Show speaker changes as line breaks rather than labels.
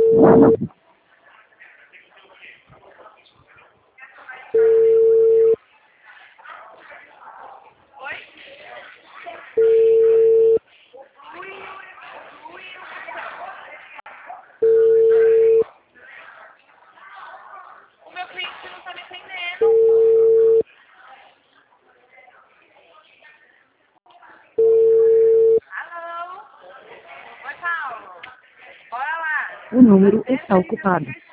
O meu cliente não tá me entendendo. Alô? Oi, Paulo. Bora lá.
O número está ocupado.